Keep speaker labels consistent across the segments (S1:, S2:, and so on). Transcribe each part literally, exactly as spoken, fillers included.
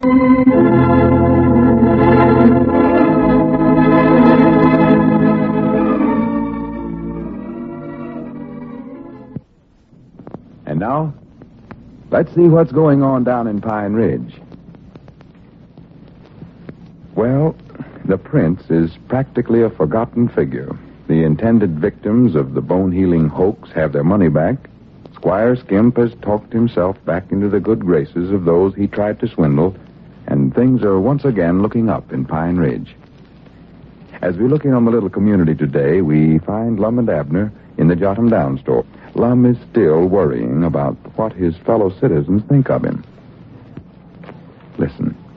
S1: And now, let's see what's going on down in Pine Ridge. Well, the prince is practically a forgotten figure. The intended victims of the bone-healing hoax have their money back. Squire Skimp has talked himself back into the good graces of those he tried to swindle, and things are once again looking up in Pine Ridge. As we look in on the little community today, we find Lum and Abner in the Jot 'em Down store. Lum is still worrying about what his fellow citizens think of him. Listen.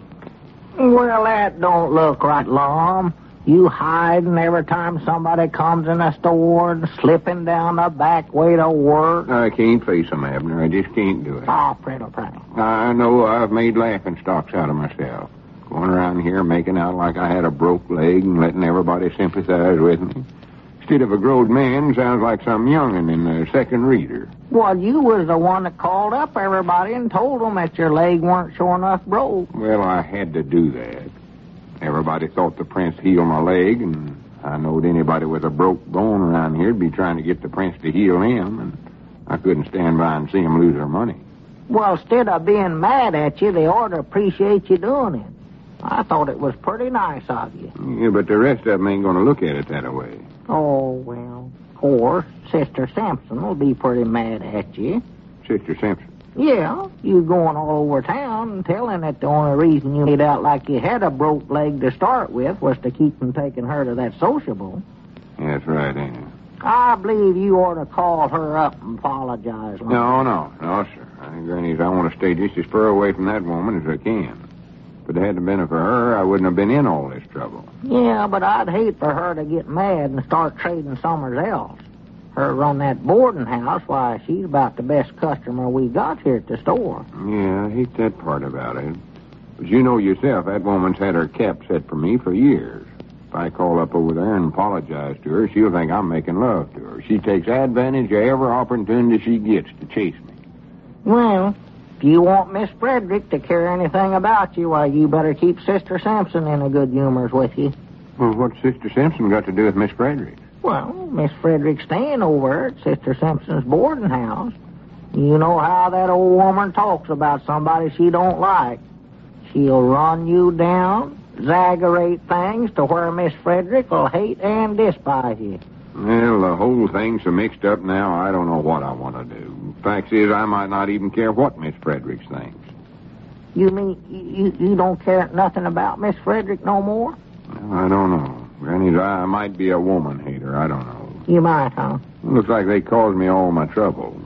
S2: Well, that don't look right, Lum. You hiding every time somebody comes in the store and slipping down the back way to work.
S3: I can't face them, Abner. I just can't do it.
S2: Oh, pretty, pretty.
S3: I know I've made laughing stocks out of myself. Going around here making out like I had a broke leg and letting everybody sympathize with me. Instead of a grown man, sounds like some young'un in the second reader.
S2: Well, you was the one that called up everybody and told them that your leg weren't sure enough broke.
S3: Well, I had to do that. Everybody thought the prince healed my leg, and I knowed anybody with a broke bone around here'd be trying to get the prince to heal him, and I couldn't stand by and see him lose their money.
S2: Well, instead of being mad at you, they ought to appreciate you doing it. I thought it was pretty nice of you.
S3: Yeah, but the rest of them ain't going to look at it that way.
S2: Oh, well, of course, Sister Simpson will be pretty mad at you.
S3: Sister Simpson?
S2: Yeah, you going all over town and telling that the only reason you made out like you had a broke leg to start with was to keep from taking her to that sociable.
S3: That's right, ain't it?
S2: I believe you ought to call her up and apologize.
S3: No, no, no, sir. I think, Grannies, I want to stay just as far away from that woman as I can. If it hadn't been for her, I wouldn't have been in all this trouble.
S2: Yeah, but I'd hate for her to get mad and start trading somewhere else. Her run that boarding house, why, she's about the best customer we got here at the store.
S3: Yeah, I hate that part about it. But you know yourself, that woman's had her cap set for me for years. If I call up over there and apologize to her, she'll think I'm making love to her. She takes advantage of every opportunity she gets to chase me.
S2: Well, if you want Miss Frederick to care anything about you, why, you better keep Sister Simpson in a good humors with you.
S3: Well, what's Sister Simpson got to do with Miss Frederick?
S2: Well, Miss Frederick's staying over at Sister Simpson's boarding house. You know how that old woman talks about somebody she don't like. She'll run you down, exaggerate things to where Miss Frederick will hate and despise you.
S3: Well, the whole thing's so mixed up now, I don't know what I want to do. Fact is, I might not even care what Miss Frederick thinks.
S2: You mean you, you don't care nothing about Miss Frederick no more?
S3: Well, I don't know. Grannies, I might be a woman hater. I don't know.
S2: You might, huh?
S3: Looks like they caused me all my trouble.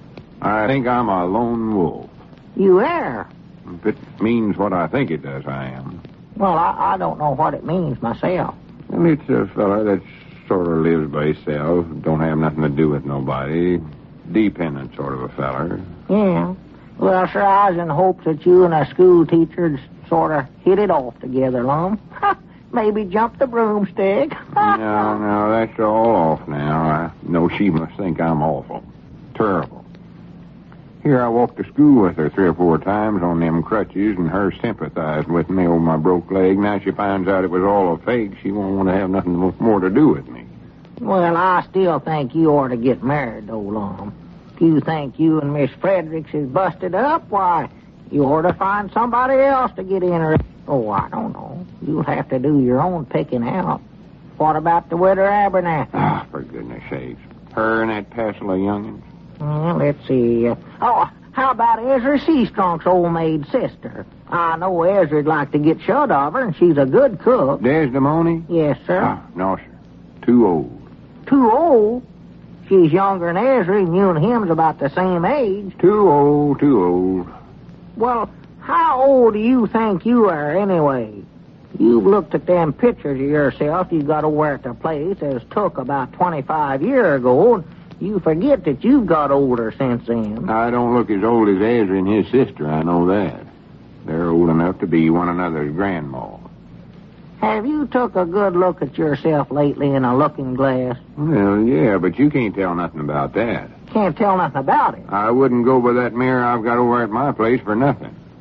S3: I think I'm a lone wolf.
S2: You are?
S3: If it means what I think it does, I am.
S2: Well, I, I don't know what it means myself.
S3: Well, it's a fella that sort of lives by himself, don't have nothing to do with nobody. Dependent sort of a feller.
S2: Yeah. Well, sir, I was in hopes that you and a school teacher'd sort of hit it off together, Lum. Maybe jump the broomstick.
S3: no, no, that's all off now. I know she must think I'm awful. Terrible. Here I walked to school with her three or four times on them crutches, and her sympathized with me over my broke leg. Now she finds out it was all a fake. She won't want to have nothing more to do with me.
S2: Well, I still think you ought to get married, though, Lum. If you think you and Miss Fredericks is busted up, why, you ought to find somebody else to get interested. Oh, I don't know. You'll have to do your own picking out. What about the widow Abernathy?
S3: Ah, for goodness sakes. Her and that passel of young'uns.
S2: Well, let's see. Uh, oh, how about Ezra Seastrunk's old maid sister? I know Ezra'd like to get shut of her, and she's a good cook.
S3: Desdemony?
S2: Yes, sir.
S3: Ah, no, sir. Too old.
S2: Too old? She's younger than Ezra, and you and him's about the same age.
S3: Too old, too old.
S2: Well, how old do you think you are, anyway? You've looked at them pictures of yourself you got over at the place that was took about twenty-five years ago, and you forget that you've got older since then.
S3: I don't look as old as Ezra and his sister, I know that. They're old enough to be one another's grandma.
S2: Have you took a good look at yourself lately in a looking glass?
S3: Well, yeah, but you can't tell nothing about that.
S2: Can't tell nothing about it.
S3: I wouldn't go by that mirror I've got over at my place for nothing.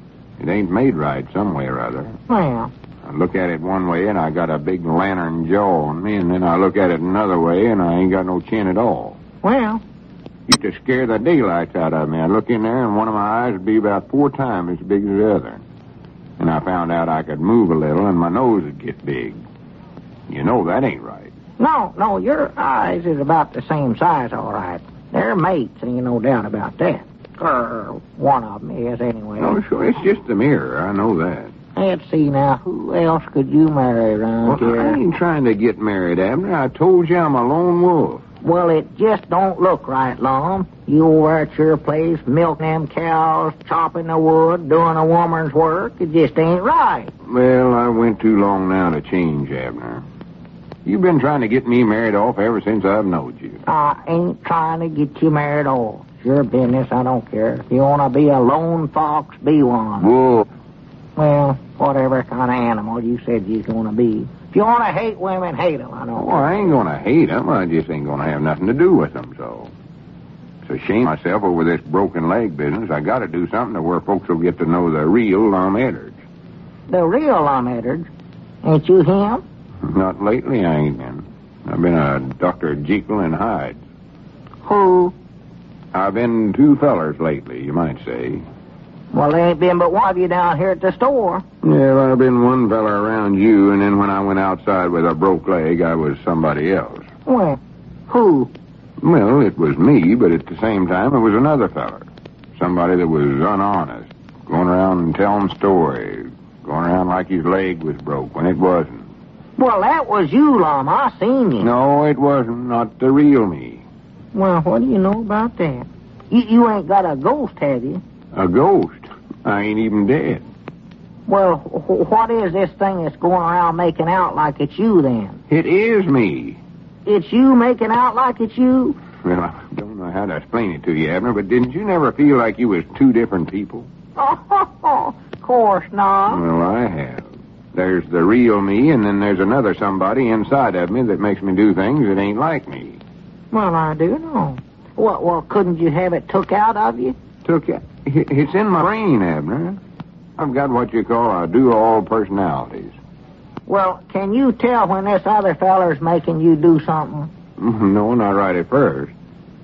S3: It ain't made right some way or other.
S2: Well,
S3: I look at it one way, and I got a big lantern jaw on me, and then I look at it another way, and I ain't got no chin at all.
S2: well,
S3: Used to scare the daylights out of me. I'd look in there, and one of my eyes would be about four times as big as the other. And I found out I could move a little, and my nose would get big. You know that ain't right.
S2: no, no, your eyes is about the same size, all right. They're mates, ain't no doubt about that. Or one of them is, anyway.
S3: Oh, sure, it's just the mirror. I know that.
S2: Let's see now, who else could you marry around
S3: Well, I
S2: here?
S3: ain't trying to get married, Abner. I told you I'm a lone wolf.
S2: Well, it just don't look right, Lum. You over at your place, milking them cows, chopping the wood, doing a woman's work. It just ain't right.
S3: Well, I went too long now to change, Abner. You've been trying to get me married off ever since I've knowed you.
S2: I ain't trying to get you married off. It's your business, I don't care. If you want to be a lone fox, be one.
S3: Whoa.
S2: Well, whatever kind of animal you said you's going to be. If you want to hate women, hate them, I don't
S3: Oh, I ain't going to hate them. I just ain't going to have nothing to do with them, so. It's a shame myself over this broken leg business. I got to do something to where folks will get to know the real Lum Eddard.
S2: The real Lum Eddard. Ain't you him?
S3: Not lately, I ain't been. I've been a Doctor Jekyll and Hyde.
S2: Who?
S3: I've been two fellers lately, you might say.
S2: Well, there ain't been but one of you down here at the store.
S3: Yeah, well, I've been one feller around you, and then when I went outside with a broke leg, I was somebody else.
S2: Well, who?
S3: Well, it was me, but at the same time, it was another feller. Somebody that was unhonest, going around and telling stories, going around like his leg was broke when it wasn't.
S2: Well, that was you, Lum. I seen you.
S3: No, it wasn't. Not the real me.
S2: Well, what do you know about that? You, you ain't got a ghost, have you?
S3: A ghost. I ain't even dead.
S2: Well, wh- what is this thing that's going around making out like it's you, then?
S3: It is me.
S2: It's you making out like it's you?
S3: Well, I don't know how to explain it to you, Abner, but didn't you never feel like you was two different people?
S2: Oh, of course not.
S3: Well, I have. There's the real me, and then there's another somebody inside of me that makes me do things that ain't like me.
S2: Well, I do know. Well, well, couldn't you have it took out of you?
S3: Took it. It's in my brain, Abner. I've got what you call a do-all personalities.
S2: Well, can you tell when this other feller's making you do something?
S3: No, not right at first.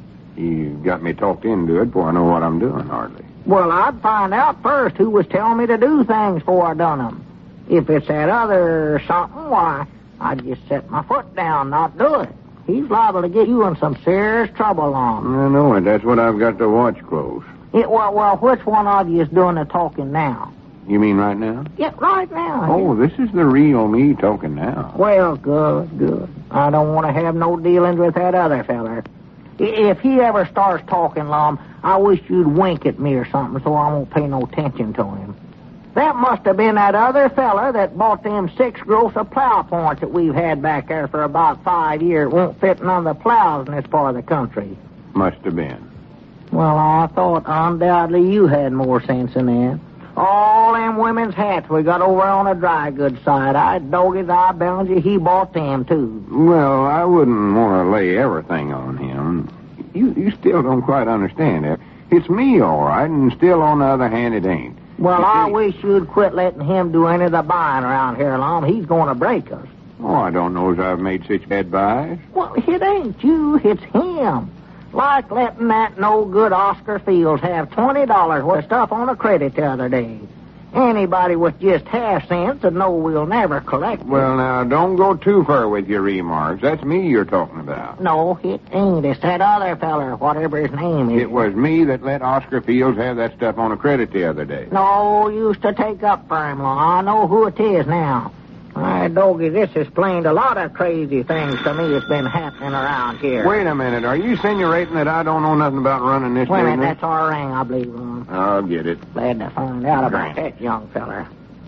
S3: He's got me talked into it before I know what I'm doing, hardly.
S2: Well, I'd find out first who was telling me to do things before I done them. If it's that other something, why, I'd just set my foot down, not do it. He's liable to get you in some serious trouble on.
S3: I know it. That's what I've got to watch close.
S2: It, well, well, which one of you is doing the talking now?
S3: You mean right now?
S2: Yeah, right now.
S3: Oh, this is the real me talking now.
S2: Well, good, good. I don't want to have no dealings with that other feller. I- If he ever starts talking, Lum, I wish you'd wink at me or something so I won't pay no attention to him. That must have been that other feller that bought them six gross of plow points that we've had back there for about five years. Won't fit none of the plows in this part of the country.
S3: Must have been.
S2: Well, I thought undoubtedly you had more sense than that. All them women's hats we got over on the dry goods side, I doggies, I bound you, he bought them, too.
S3: Well, I wouldn't want to lay everything on him. You you still don't quite understand it. It's me, all right, and still, on the other hand, it ain't.
S2: Well,
S3: You
S2: I
S3: see-
S2: wish you'd quit letting him do any of the buying around here, Lum. He's going to break us.
S3: Oh, I don't know as I've made such bad buys.
S2: Well, it ain't you, it's him. Like letting that no-good Oscar Fields have twenty dollars worth of stuff on a credit the other day. Anybody with just half cents would know we'll never collect it.
S3: Well, now, don't go too far with your remarks. That's me you're talking about.
S2: No, it ain't. It's that other feller, whatever his name is.
S3: It was me that let Oscar Fields have that stuff on a credit the other day.
S2: No, used to take up for him, Lum. I know who it is now. My doggy, this explained a lot of crazy things to me that's been happening around here.
S3: Wait a minute. Are you insinuating that I don't know nothing about running this
S2: Wait a minute,
S3: business?
S2: that's our ring, I believe, Lum.
S3: I'll get it.
S2: Glad to find out about that young feller.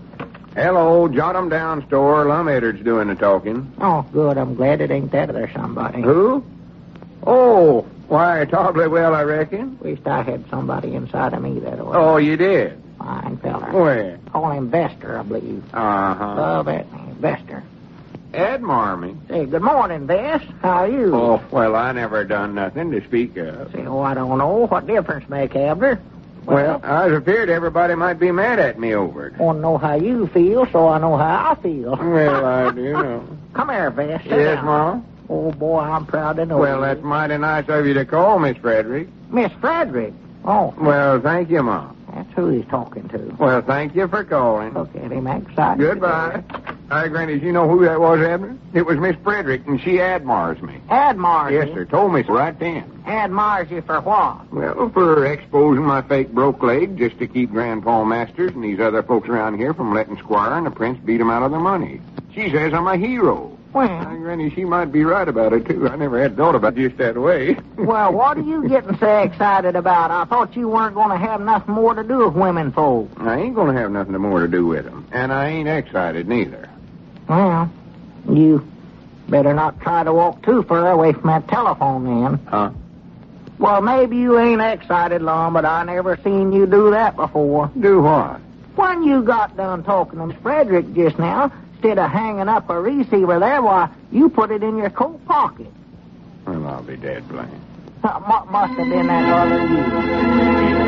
S3: Hello, jot 'em down, store. Lum Eddard's doing the talking.
S2: Oh, good. I'm glad it ain't that other somebody.
S3: Who? Oh, why, tolerably well, I reckon.
S2: Wished I had somebody inside of me that way.
S3: Oh, you did?
S2: Fine feller.
S3: Where?
S2: Call him Vester, I believe.
S3: Uh-huh.
S2: Love that name, Vester.
S3: Ed Marming.
S2: Say, good morning, Vest. How are you?
S3: Oh, well, I never done nothing to speak of.
S2: Say, oh, I don't know. What difference make, Abner?
S3: Well, I was afraid everybody might be mad at me over it.
S2: Want to know how you feel, so I know how I feel.
S3: Well, I do know.
S2: Come here, Vest. Sit
S3: Yes,
S2: down.
S3: Ma?
S2: Oh, boy, I'm proud to know
S3: Well,
S2: you.
S3: that's mighty nice of you to call, Miss Frederick.
S2: Miss Frederick. Oh,
S3: Well, thank you, Ma.
S2: that's who he's talking to.
S3: Well, thank you for calling.
S2: Look at him, excited.
S3: Goodbye. Hi, Granny, you know who that was, Abner? It was Miss Frederick, and she admires me.
S2: Admires
S3: Yes,
S2: you.
S3: sir. Told me so right then.
S2: Admires you for what?
S3: Well, for exposing my fake broke leg just to keep Grandpa Masters and these other folks around here from letting Squire and the Prince beat them out of their money. She says I'm a hero.
S2: Well,
S3: Hi, Granny, she might be right about it, too. I never had thought about it just that way.
S2: well, what are you getting so excited about? I thought you weren't going to have nothing more to do with women folk.
S3: I ain't going to have nothing more to do with them, and I ain't excited neither.
S2: Well, you better not try to walk too far away from that telephone then.
S3: Huh?
S2: Well, maybe you ain't excited long, but I never seen you do that before.
S3: Do what?
S2: When you got done talking to Miss Frederick just now, instead of hanging up a receiver there, why, you put it in your coat pocket.
S3: Well, I'll be dead blamed.
S2: Uh, mu- must have been that other you.